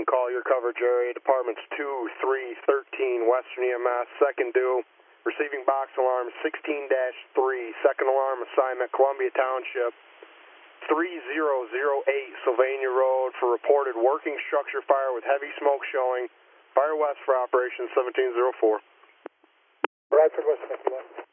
and call your coverage area. Departments 2, 3, 13, Western EMS, second due. Receiving box alarm 16-3, second alarm assignment, Columbia Township, 3008 Sylvania Road for reported working structure fire with heavy smoke showing. Fire west for operation 1704. Bradford, West 51.